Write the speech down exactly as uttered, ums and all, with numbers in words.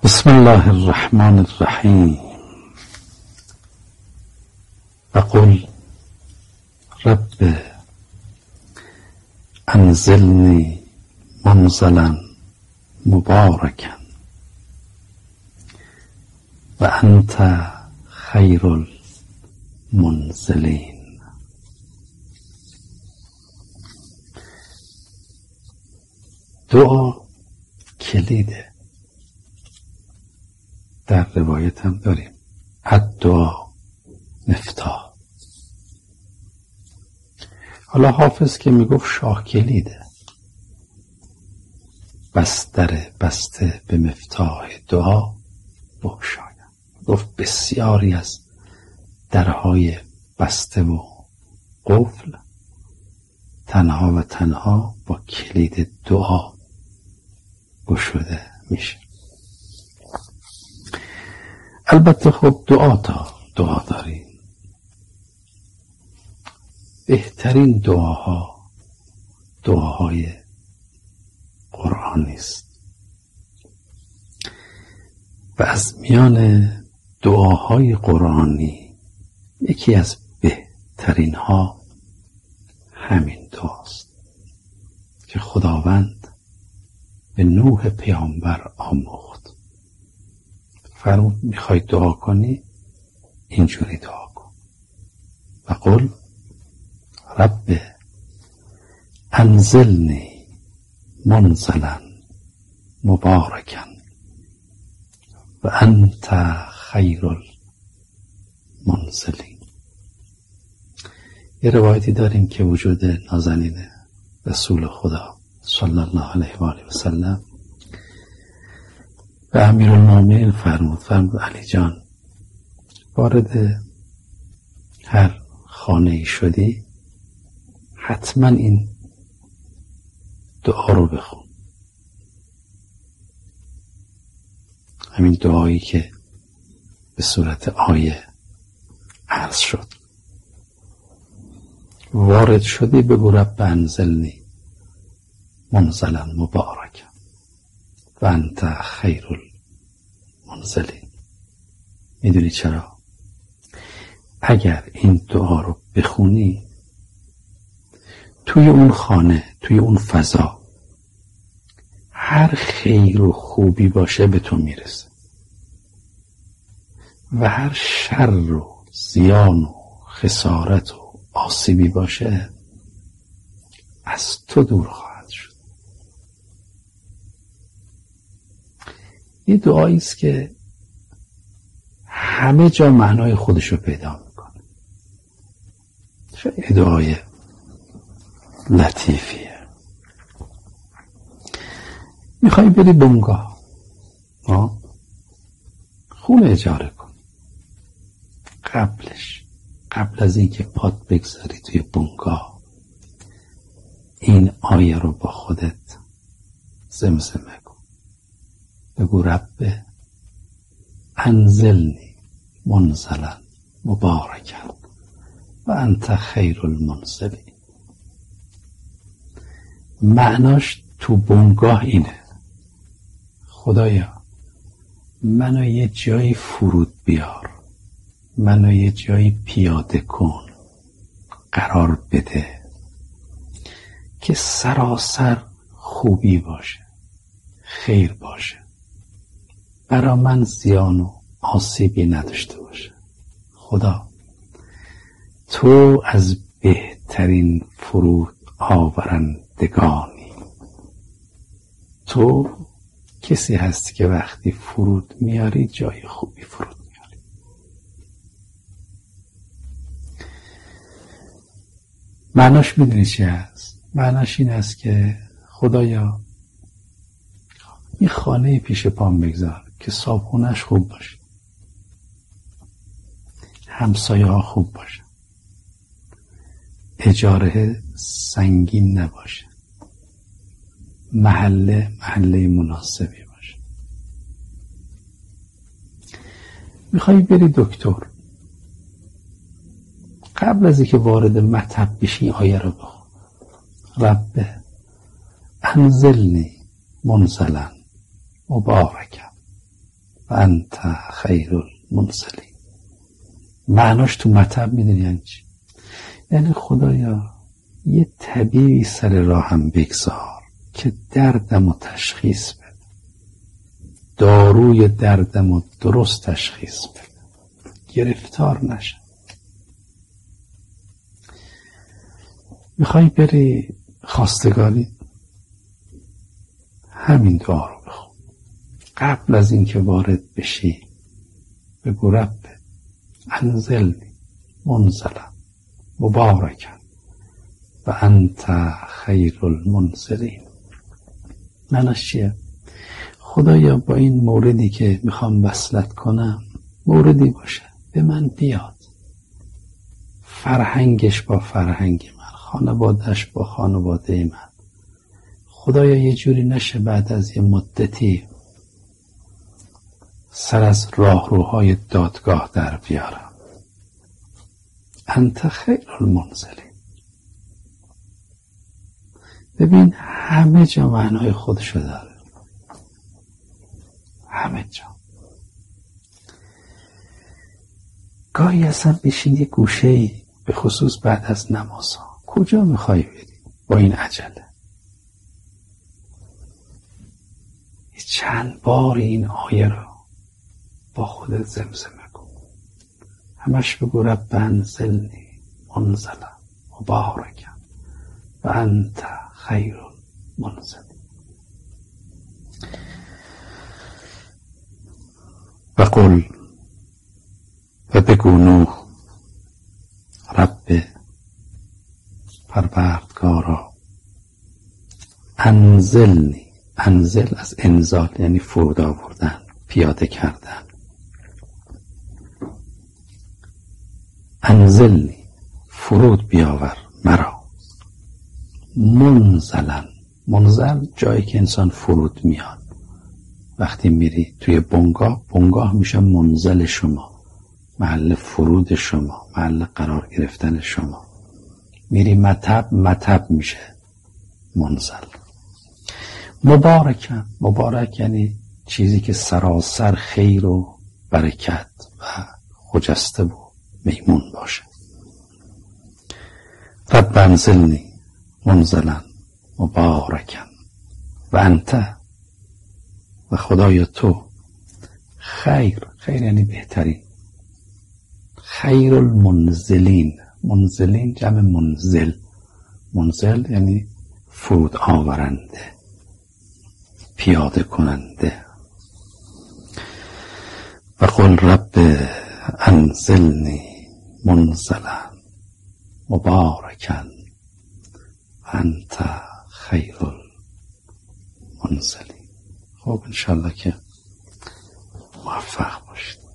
بسم الله الرحمن الرحیم. وقل رب انزلنی منزلا مبارکا و انت خیر المنزلین. دعا کلیده. در روایت هم داریم الدعا مفتاح. حالا حافظ که میگفت شاه کلیده، بستر بسته به مفتاح دعا بگشاید. گفت بسیاری از درهای بسته و قفل تنها و تنها با کلید دعا گشوده میشه. البته خب دعا تا دعا داریم. بهترین دعاها دعاهای قرآنی است و از میان دعاهای قرآنی یکی از بهترین ها همین دعاست که خداوند به نوح پیامبر آموخت. فرمود میخوای دعا کنی اینجوری دعا کن. و قل رب انزلنی منزلا مبارکا و انت خیر المنزلین. یه روایتی داریم که وجود نازنین رسول خدا صلی الله علیه و آله و سلم و امیرالمومنین فرمود فرمود علی جان، وارد هر خانه ای شدی حتما این دعا رو بخون. همین دعایی که به صورت آیه عرض شد. وارد شدی بگو رب انزلنی منزلا مبارکا و انت خیر المنزلین. میدونی چرا؟ اگر این دعا رو بخونی توی اون خانه، توی اون فضا، هر خیر و خوبی باشه به تو میرسه و هر شر و زیان و خسارت و آسیبی باشه از تو دور خواهد شد. یه دعایی است که همه جا معنای خودشو پیدا میکنه. خیلی دعای لطیفیه. میخوای بری بنگاه، خونه اجاره کن، قبلش قبل از اینکه پات بگذاری توی بنگاه این آیه رو با خودت زمزمه کن. بگو رب انزلنی منزلا مبارکا و انت خیر المنزلین. معناش تو بنگاه اینه: خدایا منو یه جایی فرود بیار، منو یه جایی پیاده کن، قرار بده که سراسر خوبی باشه، خیر باشه، برا من زیان و آسیبی نداشته باشه. خدا تو از بهترین فرود آورندگانی. تو کسی هستی که وقتی فرود میاری جای خوبی فرود میاری. معناش میدونی چی هست؟ معناش این است که خدایا این خانه پیش پام بگذار که صابخونه‌اش خوب باشه، همسایه ها خوب باشه، اجاره سنگین نباشه، محله محله مناسبی باشه. میخوایی بری دکتر، قبل از اینکه وارد مطب بشی آیه رو بخون: رب انزلنی منزلا مبارکا و انت خیر المنزلین. معناش تو مطلب میدونی یعنی چی؟ یعنی خدایا یه طبیبی سر راهم بگذار که دردم و تشخیص بده، داروی دردم و درست تشخیص بده، گرفتار نشم. میخوای بری خواستگاری، همین دعا رو بخون. قبل از اینکه وارد بشی بگو رب انزلنی منزلا مبارکا و انت خیر المنزلین. معناش چیه؟ خدایا با این موردی که میخوام وصلت کنم موردی باشه به من بیاد، فرهنگش با فرهنگ من، خانوادهش با خانواده من. خدایا یه جوری نشه بعد از یه مدتی سر از راهروهای دادگاه در بیارم. انت خیر المنزلین. ببین همه جا معنای خودشو داره، همه جا. گاهی اصلا بشین یه گوشه‌ای، به خصوص بعد از نمازها، کجا میخوای بری با این عجله؟ چند بار این آیه رو با خودت زمزمه کن، همش بگو رب انزلنی منزلا مبارکا و انت خیر المنزلین. و قل، و بگو نوح رب پروردگارا انزلنی، انزل از انزال یعنی فرود آوردن، پیاده کردن. انزلنی فرود بیاور مرا، منزلن، منزل جایی که انسان فرود میاد. وقتی میری توی بنگاه، بنگاه میشه منزل شما، محل فرود شما، محل قرار گرفتن شما. میری مطب، مطب میشه منزل. مبارکن، مبارک یعنی چیزی که سراسر خیر و برکت و خجسته و میمون باشه. رب انزلنی منزلا مبارکن و انت، و خدای تو خیر، خیر یعنی بهترین، خیر المنزلین. منزلین جمع منزل، منزل یعنی فرود آورنده، پیاده کننده. و قل رب انزلنی منزلا مبارکا انت خیر المنزلین. خب انشالله که موفق باشید.